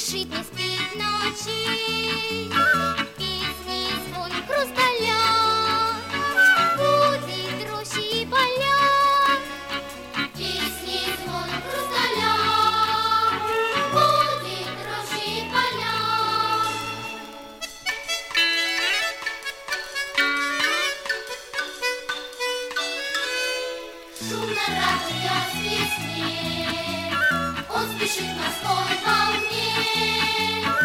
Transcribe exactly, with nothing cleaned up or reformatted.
спешит, не спит ночей. Песни, звон хрусталя будет рощи и поля. Песни, звон хрусталя будет рощи и поля. Шумно радуя с весне, он спешит морской волне.